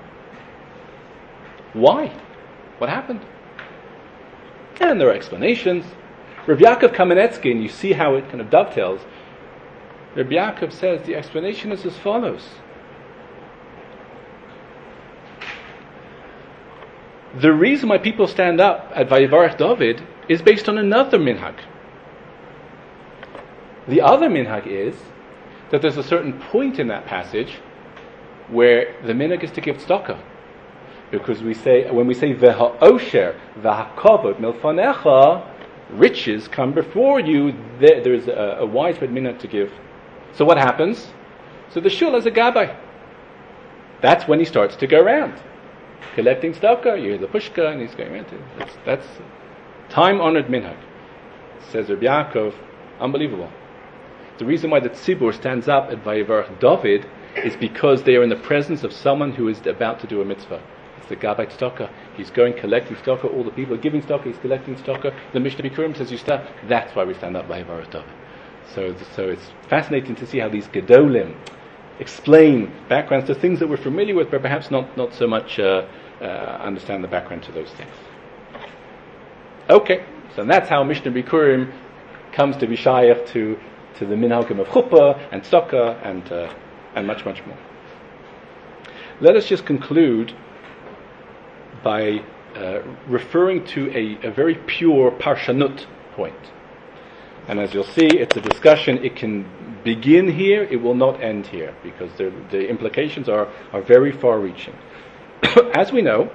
Why? What happened? And there are explanations. Rabbi Yaakov Kamenetsky, and you see how it kind of dovetails. Rabbi Yaakov says the explanation is as follows. The reason why people stand up at Vayivarech David is based on another minhag. The other minhag is that there's a certain point in that passage where the minhag is to give tzedakah. Because we say, when we say V'ha'osher v'ha'kavod milfanecha, riches come before you, there, there's a, a widespread minhag to give. So what happens? So the shul has a gabbai. That's when he starts to go around, collecting tzedakah. You hear the pushka, and he's going around. That's, that's time-honored minhag. Says Rabbi Yaakov, unbelievable. The reason why the tzibur stands up at Vayivarech David is because they are in the presence of someone who is about to do a mitzvah. It's the gabbai tzedakah. He's going collecting tzedakah. All the people are giving tzedakah. He's collecting tzedakah. The Mishnah Bikurim says you stand. That's why we stand up by Vayivarech David. So, so it's fascinating to see how these gedolim explain backgrounds to things that we're familiar with, but perhaps not not so much uh, uh, understand the background to those things. Okay, so that's how Mishnah Bikurim comes to be shayach to to the minhagim of chuppah and tzedakah and uh, and much much more. Let us just conclude by uh, referring to a, a very pure parshanut point. And as you'll see, it's a discussion. It can begin here, it will not end here, because the, the implications are, are very far-reaching. As we know,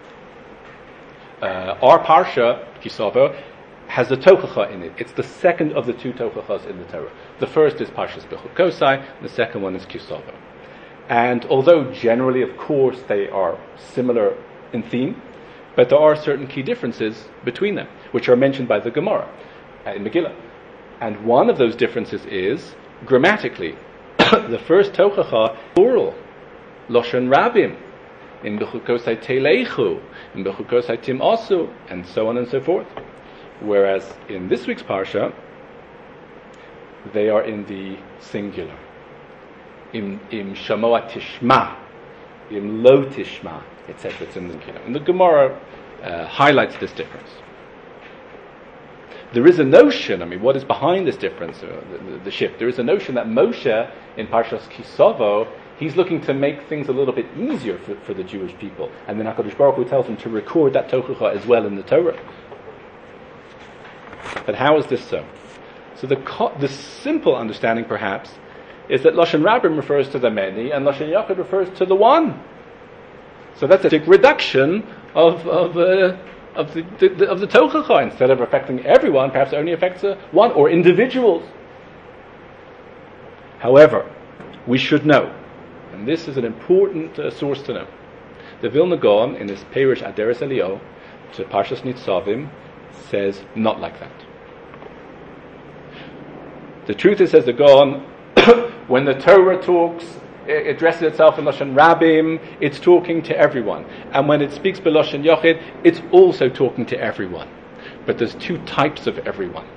uh, our parsha, Kisavo, has a tochacha in it. It's the second of the two tochachas in the Torah. The first is Parshas Bechukosai, the second one is Kisavo. And although generally, of course, they are similar in theme, but there are certain key differences between them, which are mentioned by the Gemara uh, in Megillah. And one of those differences is, grammatically, the first tochacha, plural, Loshen Rabim, in Bechukosai Telechu, in Bechukosai Tim Asu, and so on and so forth. Whereas in this week's Parsha, they are in the singular. Im, im Shamoa Tishma, Im Lo Tishma, et cetera. It's in the singular. And the Gemara uh, highlights this difference. There is a notion, I mean, what is behind this difference, uh, the, the, the shift? There is a notion that Moshe, in Parshas Kisavo, he's looking to make things a little bit easier for, for the Jewish people. And then HaKadosh Baruch Hu tells him to record that tochacha as well in the Torah. But how is this so? So the co- the simple understanding, perhaps, is that Loshen Rabim refers to the many, and Loshen Yachid refers to the one. So that's a big reduction of of uh, of the, the, the of the tochacha. Instead of affecting everyone, perhaps it only affects uh, one or individuals. However, we should know, and this is an important uh, source to know, the Vilna Gaon in his Perush Aderes Elio to Parshas Nitzavim says not like that. The truth is, says the Gaon, when the Torah talks, it addresses itself in Loshen Rabim, it's talking to everyone. And when it speaks by Loshen Yochid, it's also talking to everyone. But there's two types of everyone.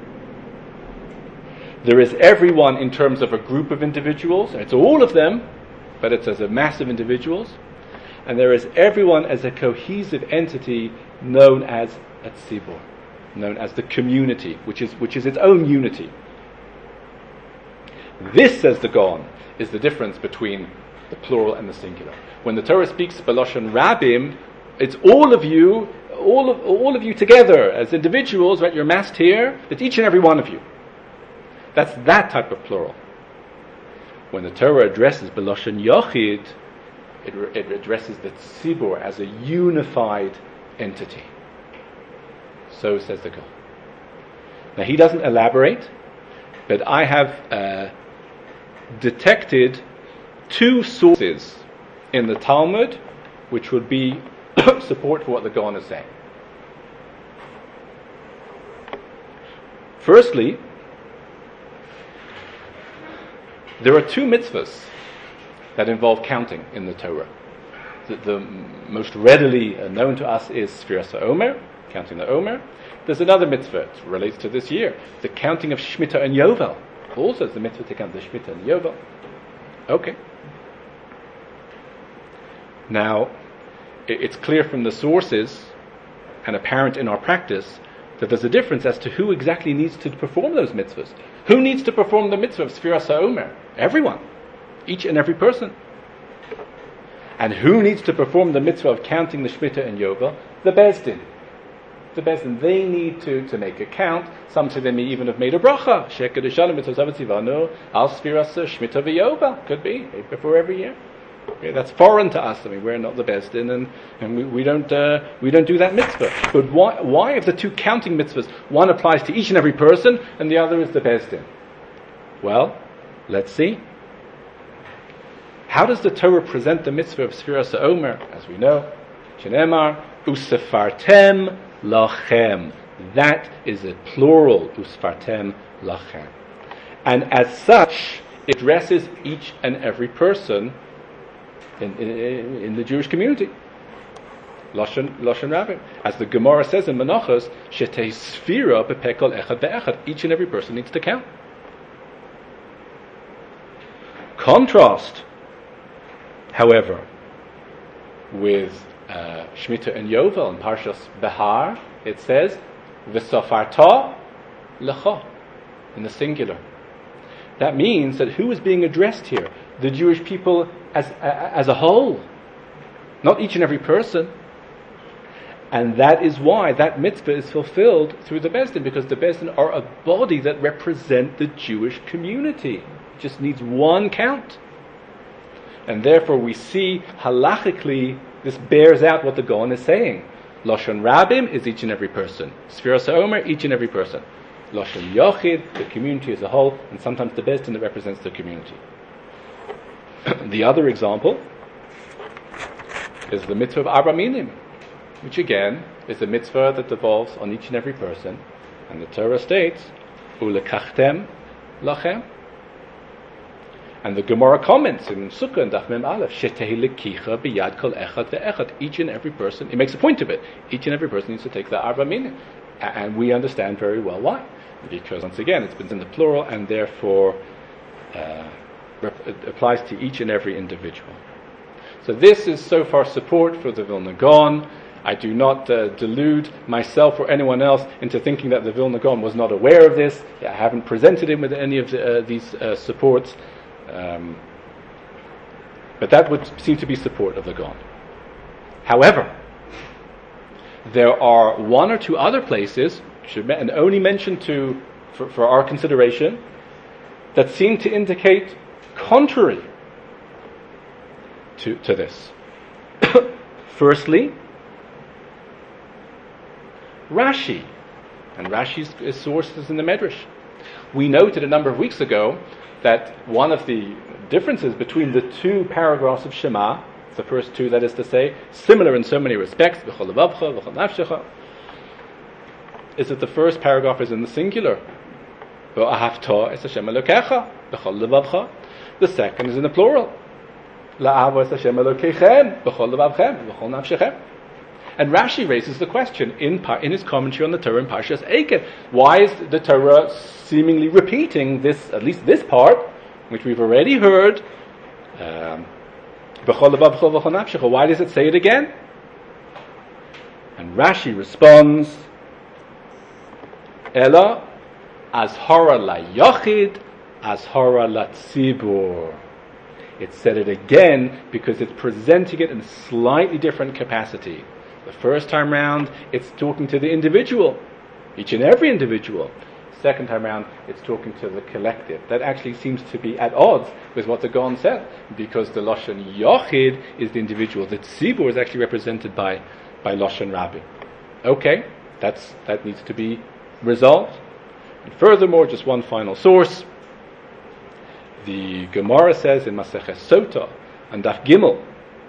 There is everyone in terms of a group of individuals, and it's all of them, but it's as a mass of individuals. And there is everyone as a cohesive entity known as a tzibur, known as the community, which is which is its own unity. This, says the Gaon, is the difference between the plural and the singular. When the Torah speaks B'Loshen Rabim, it's all of you, all of all of you together as individuals, right? You're massed here. It's each and every one of you. That's that type of plural. When the Torah addresses B'Loshen Yochid, it, re- it addresses the tzibur as a unified entity. So says the Gaon. Now he doesn't elaborate, but I have uh, detected two sources in the Talmud which would be support for what the Gaon is saying. Firstly, there are two mitzvahs that involve counting in the Torah. The, the most readily known to us is Sfiras HaOmer, counting the Omer. There's another mitzvah, it relates to this year, the counting of Shemitah and Yovel. Also, it's the mitzvah to count the Shemitah and Yovel. Okay. Now, it's clear from the sources and apparent in our practice that there's a difference as to who exactly needs to perform those mitzvahs. Who needs to perform the mitzvah of Sfiras HaOmer? Everyone. Each and every person. And who needs to perform the mitzvah of counting the Shemitah and Yovel? The Beis Din. The Beis Din, they need to, to make a count. Some say they may even have made a bracha. Sheker D'Shalom Mitzvah Tzivanu Al Sfiras Shemitah V'Yovel. Could be, before every year. Okay, that's foreign to us. I mean, we're not the Beis Din, and, and we, we don't uh, we don't do that mitzvah. But why why of the two counting mitzvahs, one applies to each and every person, and the other is the Beis Din? Well, let's see. How does the Torah present the mitzvah of Sfiras HaOmer? As we know, Shenemar Usefartem Lachem. That is a plural, Usfartem Lachem. And as such, it addresses each and every person in, in, in the Jewish community. Loshen Rabim. As the Gemara says in Menachos, Shetei Sfira Bepekol Echad Be'echad. Each and every person needs to count. Contrast, however, with uh, Shemitah and Yovel in Parshas Behar, it says, V'sofarta lecha, in the singular. That means that who is being addressed here? The Jewish people as, as a whole. Not each and every person. And that is why that mitzvah is fulfilled through the Beis Din, because the Beis Din are a body that represent the Jewish community. It just needs one count. And therefore we see halachically this bears out what the Gaon is saying. Lashon Rabim is each and every person. Sfiras HaOmer, each and every person. Lashon Yochid, the community as a whole, and sometimes the Beis Din that represents the community. The other example is the mitzvah of Arba Minim, which again is a mitzvah that devolves on each and every person. And the Torah states, Ulekachtem lachem. And the Gemara comments in Sukkah and Daf Mem Aleph, Shetehi lekicha biyad kol echad ve'echad. Each and every person, it makes a point of it, each and every person needs to take the Arba Minim. And we understand very well why. Because once again, it's been in the plural, and therefore uh, it applies to each and every individual. So this is so far support for the Vilna Gaon. I do not uh, delude myself or anyone else into thinking that the Vilna Gaon was not aware of this. I haven't presented him with any of the, uh, these uh, supports. Um, but that would seem to be support of the Gaon. However, there are one or two other places, and only mentioned to for, for our consideration, that seem to indicate contrary to, to this. Firstly, Rashi, and Rashi's source is in the Medrash. We noted a number of weeks ago that one of the differences between the two paragraphs of Shema, the first two, that is to say, similar in so many respects, v'chol levavcha, v'chol nafshecha, is that the first paragraph is in the singular. V'ahavta es Hashem Elokecha, v'chol levavcha. The second is in the plural. La'avo es Hashem Elokechem, v'chol levavchem, v'chol nafshechem. And Rashi raises the question in in his commentary on the Torah in Parshas Eiken. Why is the Torah seemingly repeating this, at least this part, which we've already heard? Um, Why does it say it again? And Rashi responds, Ella azhara la yachid, azhara la tzibur. It said it again because it's presenting it in a slightly different capacity. The first time round, it's talking to the individual, each and every individual. Second time round, it's talking to the collective. That actually seems to be at odds with what the Gaon said, because the Lashon Yochid is the individual. The Tzibur is actually represented by, by Lashon Rabbi. Okay, that's, that needs to be resolved. And furthermore, just one final source. The Gemara says in Maseches Sota and Daf Gimel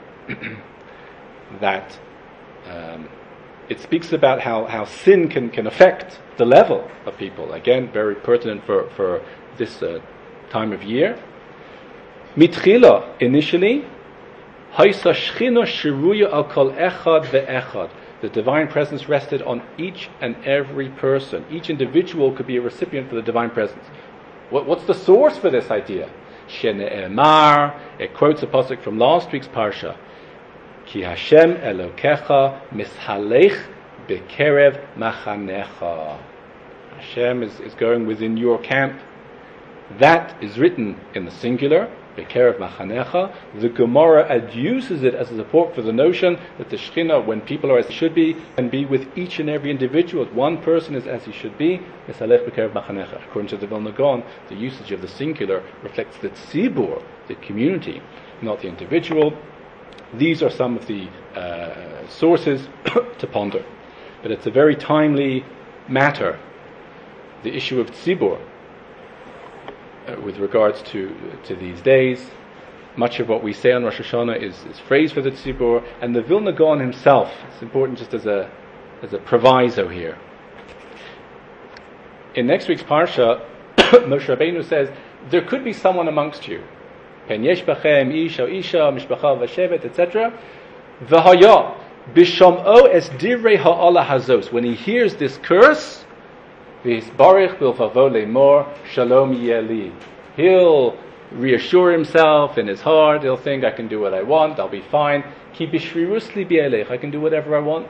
that um, it speaks about how, how sin can, can affect the level of people. Again, very pertinent for, for this uh, time of year. Mitchila, initially, Haisa Shchina Shiruya al Kol Echad ve'echad. The divine presence rested on each and every person. Each individual could be a recipient for the divine presence. What, what's the source for this idea? Shene'emar, it quotes a pasuk from last week's parsha. Ki Hashem Elokecha mishalech bekerev machanecha. Hashem is, is going within your camp. That is written in the singular, bekerev machanecha. The Gemara adduces it as a support for the notion that the Shekhinah, when people are as they should be, can be with each and every individual. One person is as he should be. Mishalech bekerev machanecha. According to the Vilna Gaon, the usage of the singular reflects the tzibur, the community, not the individual. These are some of the uh, sources to ponder. But it's a very timely matter, the issue of tzibur, uh, with regards to to these days. Much of what we say on Rosh Hashanah is, is phrased for the tzibur, and the Vilna Gaon himself, it's important just as a as a proviso here. In next week's parsha, Moshe Rabbeinu says, there could be someone amongst you, Pen yesh bachem ish o isha, mishpacha v'shevet, et cetera. V'haya b'sham'o es divrei ha'ala hazos. When he hears this curse, v'hisbarich b'lfavo le'mor shalom yeli. He'll reassure himself in his heart. He'll think, I can do what I want. I'll be fine. Ki b'shrirus li bi'elech. I can do whatever I want.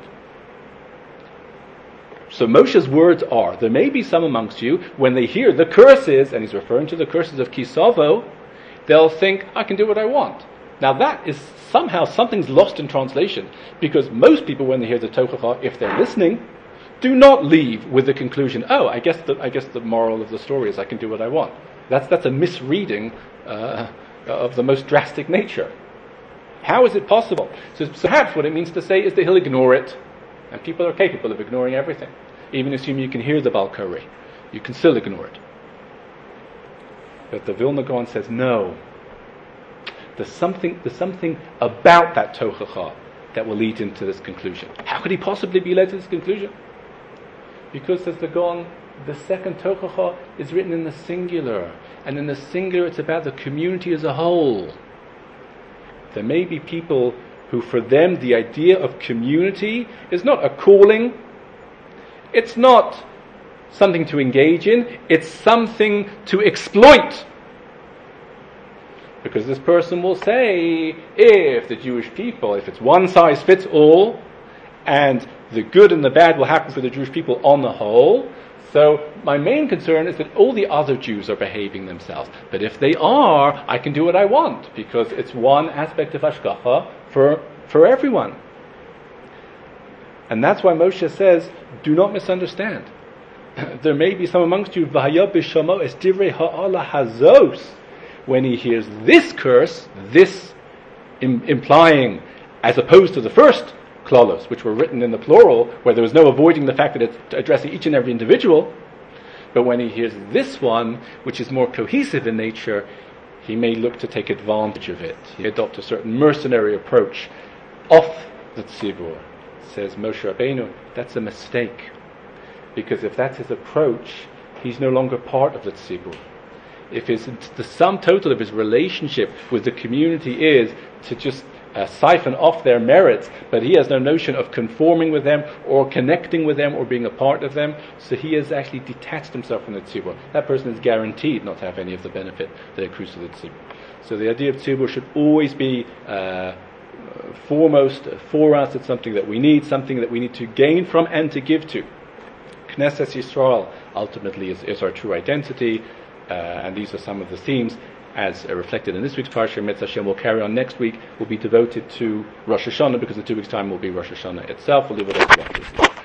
So Moshe's words are, there may be some amongst you, when they hear the curses, and he's referring to the curses of Kisavo, they'll think, I can do what I want. Now that is somehow, something's lost in translation, because most people, when they hear the Tochacha, if they're listening, do not leave with the conclusion, oh, I guess the, I guess the moral of the story is I can do what I want. That's, that's a misreading uh, of the most drastic nature. How is it possible? So, so perhaps what it means to say is that he'll ignore it, and people are capable of ignoring everything. Even assuming you can hear the Balkari, you can still ignore it. But the Vilna Gaon says, no. There's something, there's something about that Tochacha that will lead him to this conclusion. How could he possibly be led to this conclusion? Because, says the Gaon, the second Tochacha is written in the singular. And in the singular, it's about the community as a whole. There may be people who, for them, the idea of community is not a calling. It's not something to engage in. It's something to exploit. Because this person will say, if the Jewish people, if it's one size fits all, and the good and the bad will happen for the Jewish people on the whole, so my main concern is that all the other Jews are behaving themselves. But if they are, I can do what I want, because it's one aspect of Hashgacha for, for everyone. And that's why Moshe says, do not misunderstand. There may be some amongst you, V'haya b'shamo es divrei ha'ala hazos, when he hears this curse, this im- implying, as opposed to the first klalos, which were written in the plural, where there was no avoiding the fact that it's addressing each and every individual, but when he hears this one, which is more cohesive in nature, he may look to take advantage of it. He adopt a certain mercenary approach off the tzibur. Says Moshe Rabbeinu, that's a mistake. Because if that's his approach, he's no longer part of the tzibur. If his, the sum total of his relationship with the community is to just uh, siphon off their merits, but he has no notion of conforming with them or connecting with them or being a part of them, so he has actually detached himself from the tzibur. That person is guaranteed not to have any of the benefit that accrues to the tzibur. So the idea of tzibur should always be uh, foremost for us. It's something that we need, something that we need to gain from and to give to. Knesset Yisrael ultimately is, is our true identity. Uh, and these are some of the themes as uh, reflected in this week's Parsha. Mitzvah Hashem will carry on next week, will be devoted to Rosh Hashanah, because in two weeks' time will be Rosh Hashanah itself. We'll leave it at that.